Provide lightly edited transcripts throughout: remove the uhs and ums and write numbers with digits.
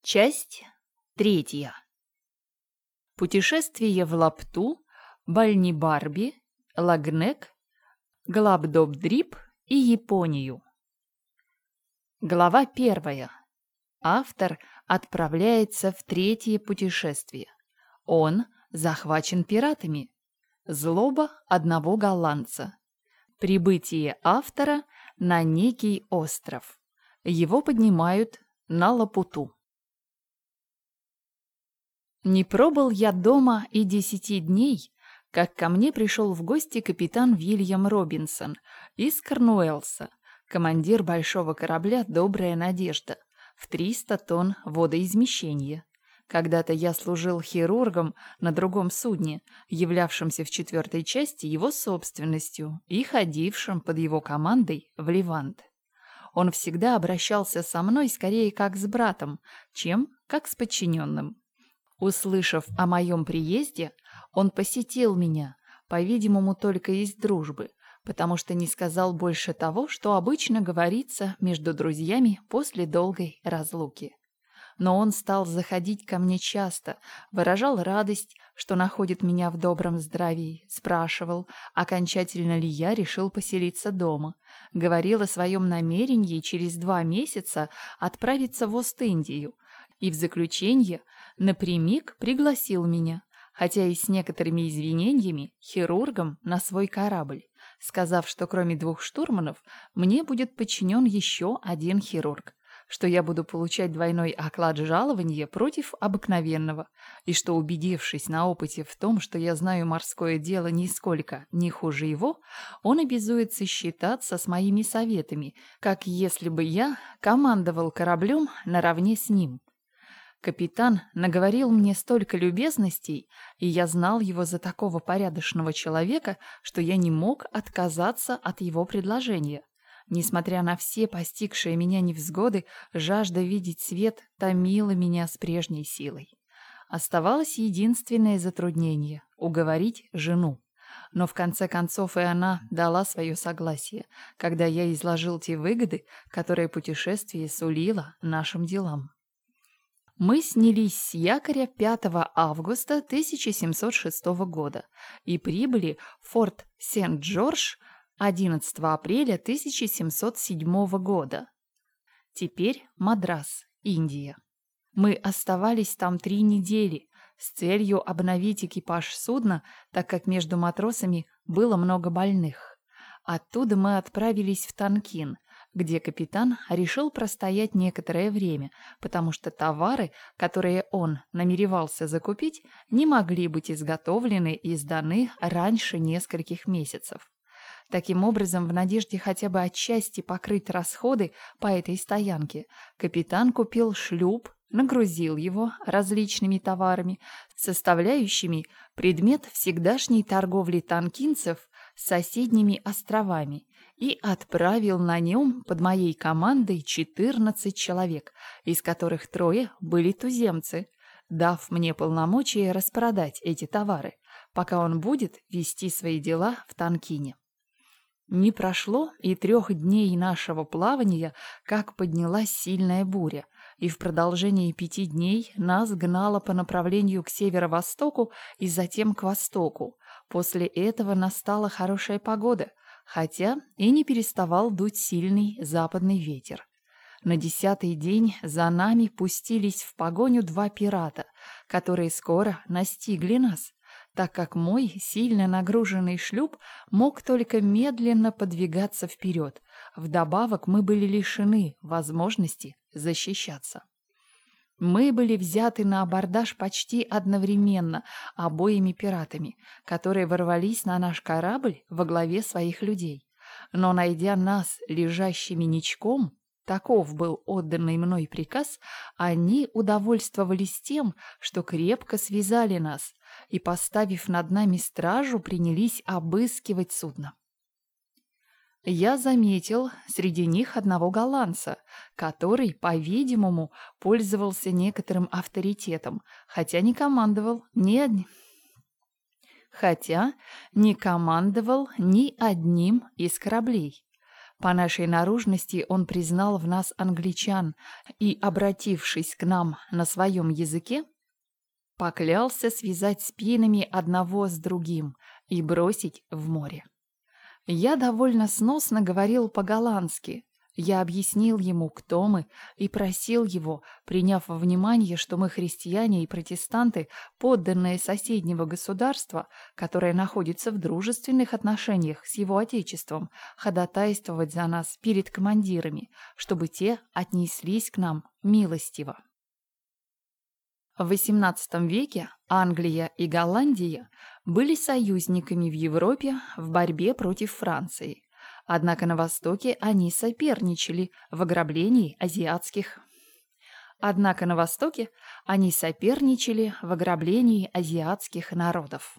Часть третья. Путешествие в Лапту, Бальнибарби, Лагнек, Глабдобдрип и Японию. Глава первая. Автор отправляется в третье путешествие. Он захвачен пиратами. Злоба одного голландца. Прибытие автора на некий остров. Его поднимают на Лапуту. Не пробыл я дома и 10 дней, как ко мне пришел в гости капитан Вильям Робинсон из Корнуэллса, командир большого корабля «Добрая надежда» в 300 тонн водоизмещения. Когда-то я служил хирургом на другом судне, являвшемся в 4-й части его собственностью и ходившем под его командой в Левант. Он всегда обращался со мной скорее как с братом, чем как с подчиненным. Услышав о моем приезде, он посетил меня, по-видимому, только из дружбы, потому что не сказал больше того, что обычно говорится между друзьями после долгой разлуки. Но он стал заходить ко мне часто, выражал радость, что находит меня в добром здравии, спрашивал, окончательно ли я решил поселиться дома, говорил о своем намерении через 2 месяца отправиться в Ост-Индию, и в заключение напрямик пригласил меня, хотя и с некоторыми извинениями, хирургом на свой корабль, сказав, что кроме 2 штурманов мне будет подчинен еще 1 хирург, что я буду получать двойной оклад жалования против обыкновенного, и что, убедившись на опыте в том, что я знаю морское дело нисколько не хуже его, он обязуется считаться с моими советами, как если бы я командовал кораблем наравне с ним. Капитан наговорил мне столько любезностей, и я знал его за такого порядочного человека, что я не мог отказаться от его предложения. Несмотря на все постигшие меня невзгоды, жажда видеть свет томила меня с прежней силой. Оставалось единственное затруднение — уговорить жену. Но в конце концов и она дала свое согласие, когда я изложил те выгоды, которые путешествие сулило нашим делам. Мы снялись с якоря 5 августа 1706 года и прибыли в форт Сент-Джордж 11 апреля 1707 года. Теперь Мадрас, Индия. Мы оставались там 3 недели с целью обновить экипаж судна, так как между матросами было много больных. Оттуда мы отправились в Танкин, где капитан решил простоять некоторое время, потому что товары, которые он намеревался закупить, не могли быть изготовлены и сданы раньше нескольких месяцев. Таким образом, в надежде хотя бы отчасти покрыть расходы по этой стоянке, капитан купил шлюп, нагрузил его различными товарами, составляющими предмет всегдашней торговли танкинцев с соседними островами, и отправил на нем под моей командой 14 человек, из которых 3 были туземцы, дав мне полномочия распродать эти товары, пока он будет вести свои дела в Танкине. Не прошло и 3 дней нашего плавания, как поднялась сильная буря, и в продолжении 5 дней нас гнало по направлению к северо-востоку и затем к востоку. После этого настала хорошая погода, хотя и не переставал дуть сильный западный ветер. На 10-й день за нами пустились в погоню 2 пирата, которые скоро настигли нас, так как мой сильно нагруженный шлюп мог только медленно подвигаться вперед. Вдобавок мы были лишены возможности защищаться. Мы были взяты на абордаж почти одновременно обоими пиратами, которые ворвались на наш корабль во главе своих людей. Но, найдя нас лежащими ничком, таков был отданный мной приказ, они удовольствовались тем, что крепко связали нас и, поставив над нами стражу, принялись обыскивать судно. Я заметил среди них одного голландца, который, по-видимому, пользовался некоторым авторитетом, хотя не командовал ни одним из кораблей. По нашей наружности он признал в нас англичан и, обратившись к нам на своем языке, поклялся связать спинами одного с другим и бросить в море. Я довольно сносно говорил по-голландски. Я объяснил ему, кто мы, и просил его, приняв во внимание, что мы христиане и протестанты, подданные соседнего государства, которое находится в дружественных отношениях с его отечеством, ходатайствовать за нас перед командирами, чтобы те отнеслись к нам милостиво. В XVIII веке Англия и Голландия были союзниками в Европе в борьбе против Франции. Однако на Востоке они соперничали в ограблении азиатских народов.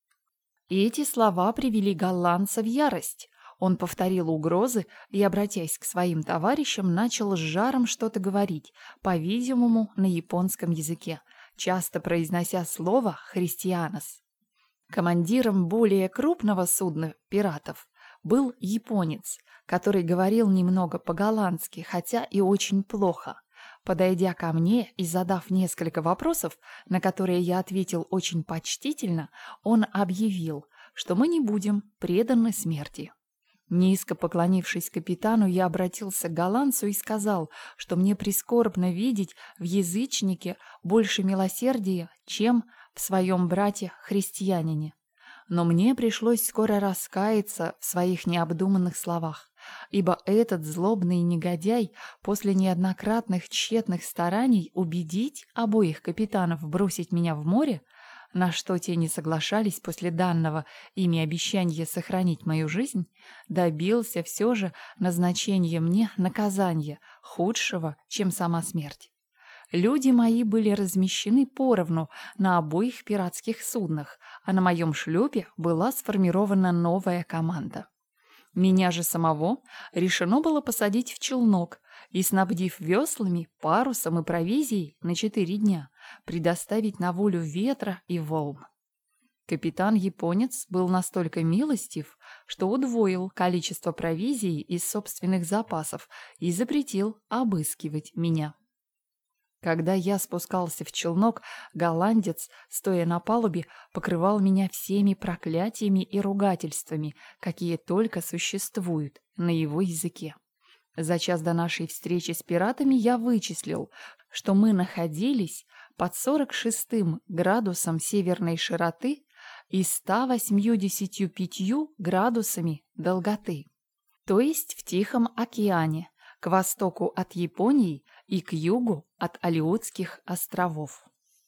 И эти слова привели голландца в ярость. Он повторил угрозы и, обратясь к своим товарищам, начал с жаром что-то говорить, по-видимому, на японском языке, часто произнося слово «христианос». Командиром более крупного судна пиратов был японец, который говорил немного по-голландски, хотя и очень плохо. Подойдя ко мне и задав несколько вопросов, на которые я ответил очень почтительно, он объявил, что мы не будем преданы смерти. Низко поклонившись капитану, я обратился к голландцу и сказал, что мне прискорбно видеть в язычнике больше милосердия, чем в своем брате-христианине. Но мне пришлось скоро раскаяться в своих необдуманных словах, ибо этот злобный негодяй после неоднократных тщетных стараний убедить обоих капитанов бросить меня в море, на что те не соглашались после данного ими обещания сохранить мою жизнь, добился все же назначения мне наказания, худшего, чем сама смерть. Люди мои были размещены поровну на обоих пиратских суднах, а на моем шлюпе была сформирована новая команда. Меня же самого решено было посадить в челнок и, снабдив веслами, парусом и провизией на 4 дня, предоставить на волю ветра и волн. Капитан-японец был настолько милостив, что удвоил количество провизии из собственных запасов и запретил обыскивать меня. Когда я спускался в челнок, голландец, стоя на палубе, покрывал меня всеми проклятиями и ругательствами, какие только существуют на его языке. За час до нашей встречи с пиратами я вычислил, что мы находились под 46 градусом северной широты и 185 градусами долготы, то есть в Тихом океане, к востоку от Японии и к югу от Алеутских островов.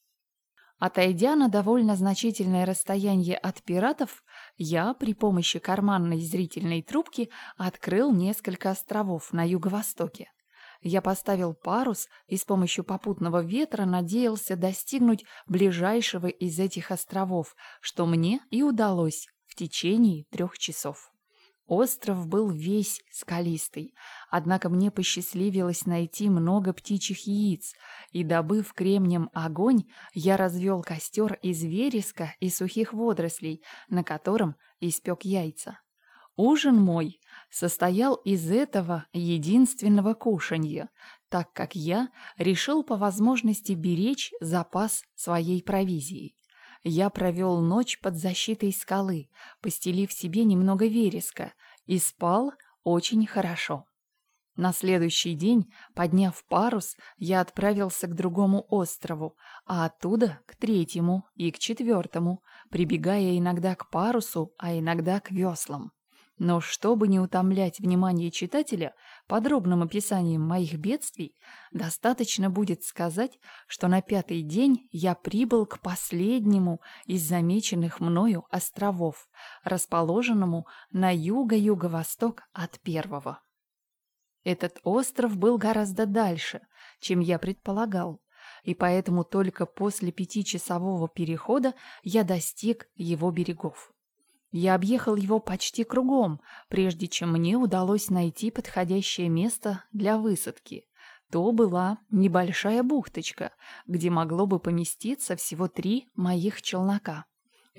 Отойдя на довольно значительное расстояние от пиратов, я при помощи карманной зрительной трубки открыл несколько островов на юго-востоке. Я поставил парус и с помощью попутного ветра надеялся достигнуть ближайшего из этих островов, что мне и удалось в течение 3 часов. Остров был весь скалистый, однако мне посчастливилось найти много птичьих яиц, и, добыв кремнем огонь, я развел костер из вереска и сухих водорослей, на котором испек яйца. Ужин мой состоял из этого единственного кушанья, так как я решил по возможности беречь запас своей провизии. Я провел ночь под защитой скалы, постелив себе немного вереска, и спал очень хорошо. На следующий день, подняв парус, я отправился к другому острову, а оттуда к 3-му и к 4-му, прибегая иногда к парусу, а иногда к веслам. Но чтобы не утомлять внимание читателя подробным описанием моих бедствий, достаточно будет сказать, что на 5-й день я прибыл к последнему из замеченных мною островов, расположенному на юго-юго-восток от 1-го. Этот остров был гораздо дальше, чем я предполагал, и поэтому только после 5-часового перехода я достиг его берегов. Я объехал его почти кругом, прежде чем мне удалось найти подходящее место для высадки. То была небольшая бухточка, где могло бы поместиться всего 3 моих челнока.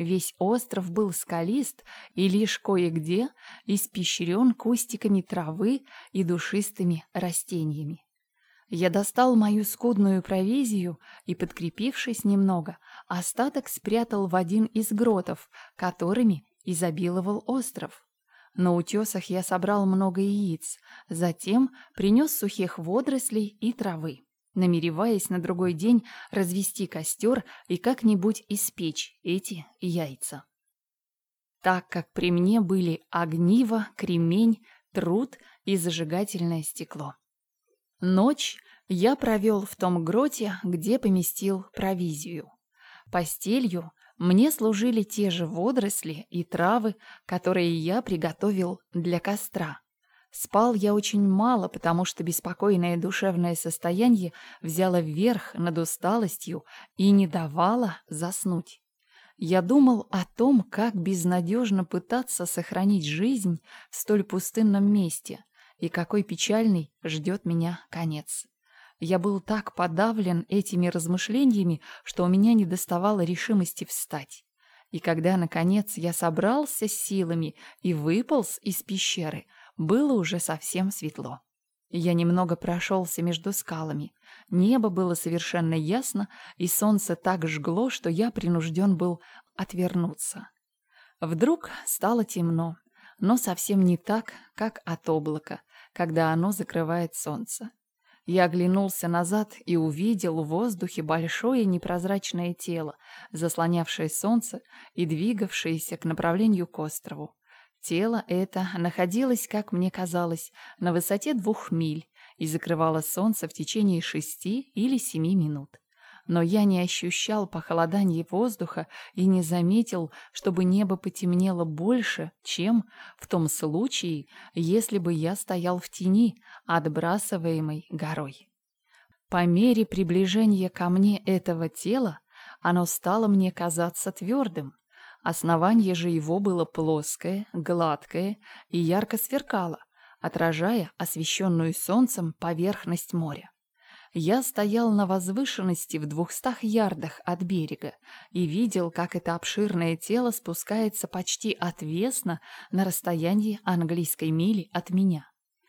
Весь остров был скалист и лишь кое-где испещрен кустиками травы и душистыми растениями. Я достал мою скудную провизию и, подкрепившись немного, остаток спрятал в один из гротов, которыми изобиловал остров. На утесах я собрал много яиц, затем принес сухих водорослей и травы, намереваясь на другой день развести костер и как-нибудь испечь эти яйца. Так как при мне были огниво, кремень, труд и зажигательное стекло. Ночь я провел в том гроте, где поместил провизию. Постелью мне служили те же водоросли и травы, которые я приготовил для костра. Спал я очень мало, потому что беспокойное душевное состояние взяло верх над усталостью и не давало заснуть. Я думал о том, как безнадежно пытаться сохранить жизнь в столь пустынном месте, и какой печальный ждет меня конец. Я был так подавлен этими размышлениями, что у меня недоставало решимости встать. И когда, наконец, я собрался с силами и выполз из пещеры, было уже совсем светло. Я немного прошелся между скалами. Небо было совершенно ясно, и солнце так жгло, что я принужден был отвернуться. Вдруг стало темно, но совсем не так, как от облака, когда оно закрывает солнце. Я оглянулся назад и увидел в воздухе большое непрозрачное тело, заслонявшее солнце и двигавшееся к направлению к острову. Тело это находилось, как мне казалось, на высоте 2 миль и закрывало солнце в течение 6 или 7 минут. Но я не ощущал похолодания воздуха и не заметил, чтобы небо потемнело больше, чем в том случае, если бы я стоял в тени, отбрасываемой горой. По мере приближения ко мне этого тела, оно стало мне казаться твердым. Основание же его было плоское, гладкое и ярко сверкало, отражая освещенную солнцем поверхность моря. Я стоял на возвышенности в 200 ярдах от берега и видел, как это обширное тело спускается почти отвесно на расстоянии английской мили от меня.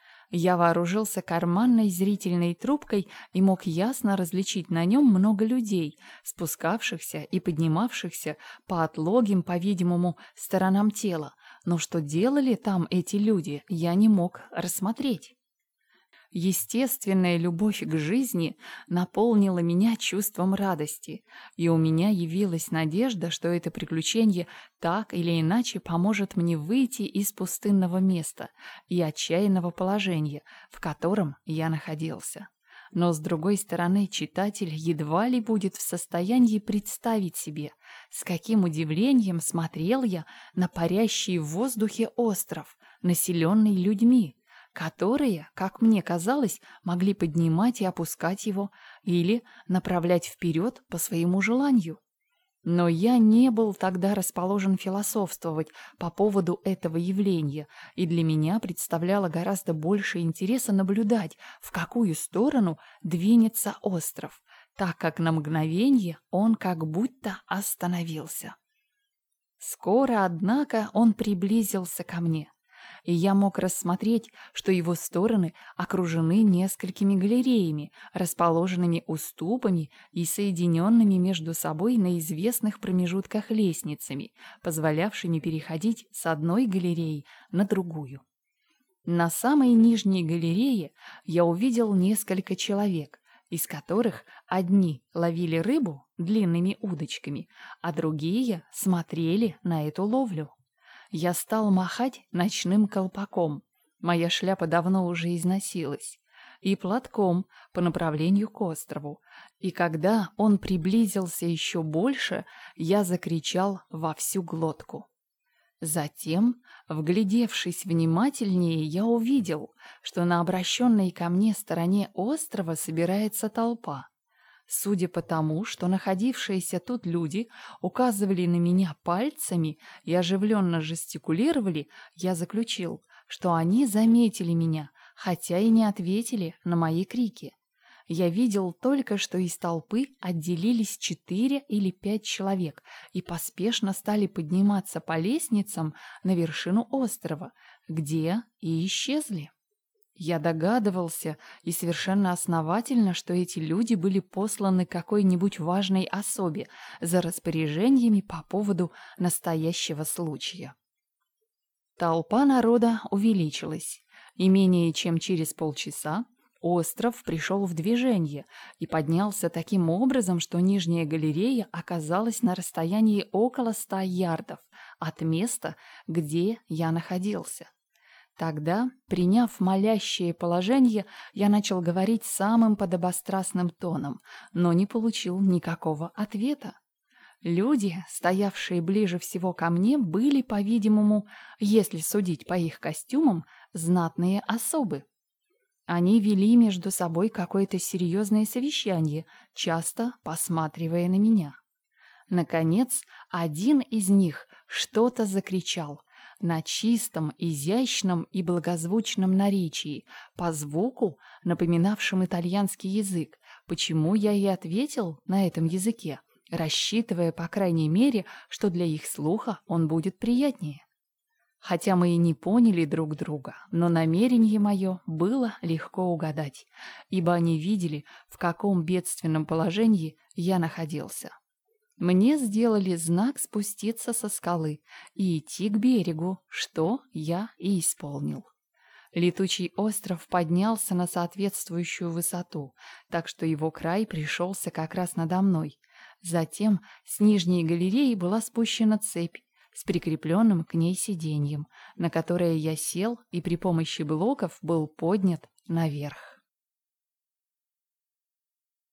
Я вооружился карманной зрительной трубкой и мог ясно различить на нем много людей, спускавшихся и поднимавшихся по отлогим, по-видимому, сторонам тела, но что делали там эти люди, я не мог рассмотреть. Естественная любовь к жизни наполнила меня чувством радости, и у меня явилась надежда, что это приключение так или иначе поможет мне выйти из пустынного места и отчаянного положения, в котором я находился. Но, с другой стороны, читатель едва ли будет в состоянии представить себе, с каким удивлением смотрел я на парящий в воздухе остров, населенный людьми, которые, как мне казалось, могли поднимать и опускать его или направлять вперед по своему желанию. Но я не был тогда расположен философствовать по поводу этого явления, и для меня представляло гораздо больше интереса наблюдать, в какую сторону двинется остров, так как на мгновение он как будто остановился. Скоро, однако, он приблизился ко мне, и я мог рассмотреть, что его стороны окружены несколькими галереями, расположенными уступами и соединенными между собой на известных промежутках лестницами, позволявшими переходить с одной галереи на другую. На самой нижней галерее я увидел несколько человек, из которых одни ловили рыбу длинными удочками, а другие смотрели на эту ловлю. Я стал махать ночным колпаком, моя шляпа давно уже износилась, и платком по направлению к острову, и когда он приблизился еще больше, я закричал во всю глотку. Затем, вглядевшись внимательнее, я увидел, что на обращенной ко мне стороне острова собирается толпа. Судя по тому, что находившиеся тут люди указывали на меня пальцами и оживленно жестикулировали, я заключил, что они заметили меня, хотя и не ответили на мои крики. Я видел только, что из толпы отделились 4 или 5 человек и поспешно стали подниматься по лестницам на вершину острова, где и исчезли. Я догадывался, и совершенно основательно, что эти люди были посланы какой-нибудь важной особе за распоряжениями по поводу настоящего случая. Толпа народа увеличилась, и менее чем через полчаса остров пришел в движение и поднялся таким образом, что нижняя галерея оказалась на расстоянии около 100 ярдов от места, где я находился. Тогда, приняв молящее положение, я начал говорить самым подобострастным тоном, но не получил никакого ответа. Люди, стоявшие ближе всего ко мне, были, по-видимому, если судить по их костюмам, знатные особы. Они вели между собой какое-то серьезное совещание, часто посматривая на меня. Наконец, один из них что-то закричал на чистом, изящном и благозвучном наречии, по звуку, напоминавшем итальянский язык, почему я и ответил на этом языке, рассчитывая, по крайней мере, что для их слуха он будет приятнее. Хотя мы и не поняли друг друга, но намерение мое было легко угадать, ибо они видели, в каком бедственном положении я находился. Мне сделали знак спуститься со скалы и идти к берегу, что я и исполнил. Летучий остров поднялся на соответствующую высоту, так что его край пришелся как раз надо мной. Затем с нижней галереи была спущена цепь с прикрепленным к ней сиденьем, на которое я сел и при помощи блоков был поднят наверх.